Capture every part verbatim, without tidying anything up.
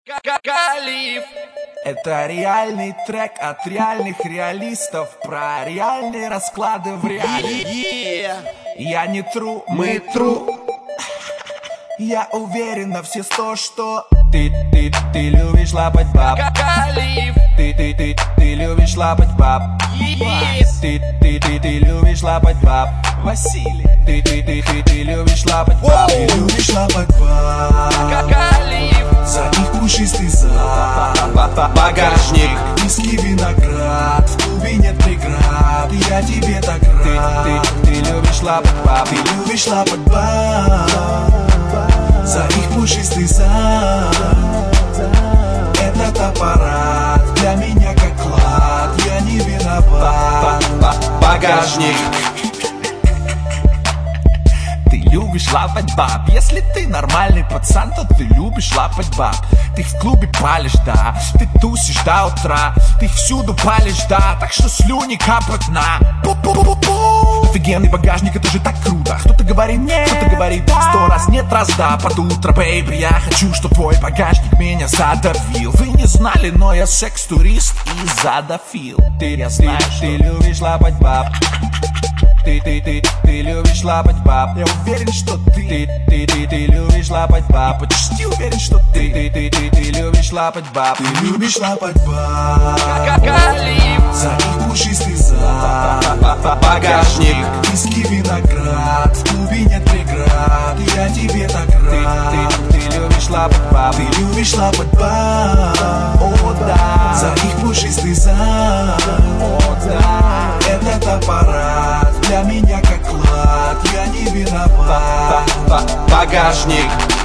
Калиф. Это реальный трек от реальных реалистов про реальные расклады в реале. Yeah. Я не тру, Мы тру. Я уверен на все сто, что ты, ты, ты любишь лапать баб. Калиф. Ты, ты, ты, ты любишь лапать баб. Yes. Ты, ты, ты, ты любишь лапать баб. Василий. Ты, ты, ты, ты, ты любишь лапать баб. Ты любишь лапать баб. Калиф. За них пушистый зад. Багажник. Виски, виноград. В клубе нет преград. Я тебе так рад. Ты, ты, ты любишь лапать баб. Ты любишь лапать баб. За их пушистый зад. Этот аппарат для меня как клад. Я не виноват. Багажник. Ты любишь лапать баб. Если ты нормальный пацан, то ты любишь лапать баб. Ты в клубе палишь, да. Ты тусишь до утра. Ты всюду палишь, да. Так что слюни капают на пу-пу-пу-пу. Офигенный багажник, это же так круто. Кто-то говорит нет, кто-то говорит сто раз нет, раз да. Под утро, бэйби, я хочу, чтоб твой багажник меня задавил. Вы не знали, но я секс-турист и задофил. Ты, я знаю, ты, ты любишь лапать баб. Ты, ты, ты, ты любишь лапать баб. Я уверен, что ты, ты, ты, ты, ты любишь лапать баб. Почти уверен, что ты, ты, ты, ты, ты любишь лапать баб. Ты любишь лапать баб. Калиф. За них пушистый зад. Багажник. Виски, виноград. В клубе нет преград. Я тебе так рад. Ты, ты, ты любишь лапать баб. Ты любишь лапать баб. О, да. За них пушистый зад. О, да. Этот аппарат для меня как клад. Я не виноват. Багажник.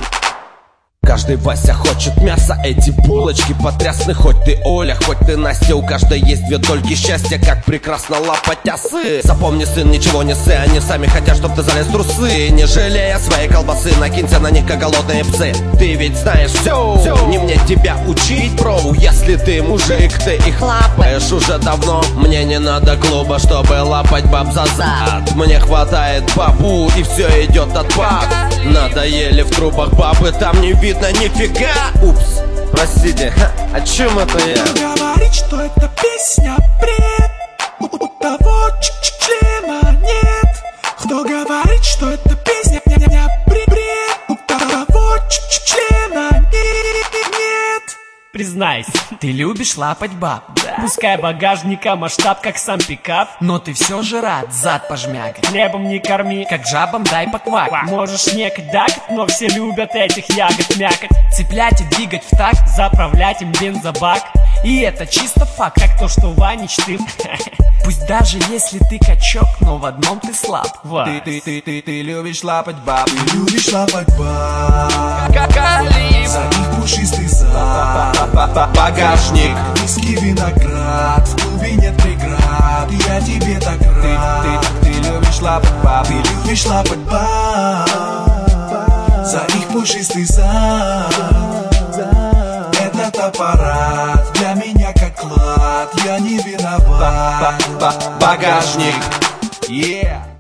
Каждый Вася хочет мяса, эти булочки потрясны. Хоть ты Оля, хоть ты Настя, у каждой есть две дольки счастья. Как прекрасно лапать осы. Запомни, сын, ничего не ссы. Они сами хотят, чтоб ты залез в трусы. Не жалея своей колбасы, накинься на них, как голодные псы. Ты ведь знаешь все, все. Не мне тебя учить, броу. Если ты мужик, ты их лапаешь уже давно. Мне не надо клуба, чтобы лапать баб за зад. Мне хватает бабу, и все идет от баб. Надоели в трубах бабы, там не видно нифига. Упс, простите, ха, о чем это я? Кто говорит, что эта песня бред? У, у того члена нет. Кто говорит, что эта песня не бред? У того члена нет. Признайся, ты любишь лапать баб, да? Пускай багажника масштаб, как сам пикап, но ты все же рад зад пожмякать. Хлебом не корми, как жабам дай поквак. Можешь не дакать, но все любят этих ягод мякоть. Цеплять и двигать в такт, заправлять им бензобак. И это чисто факт, как то, что Ванич ты. Пусть даже если ты качок, но в одном ты слаб. Ты, ты, ты, ты, ты любишь лапать баб. Ты любишь лапать баб. Калиф. За них пушистый зад. Багажник. Виски, виноград. В клубе нет преград. Я тебе так рад. Ты, ты, ты любишь лапать баб. Ты любишь лапать баб. За них пушистый зад. Этот аппарат для меня как клад. Я не виноват. Багажник. Yeah.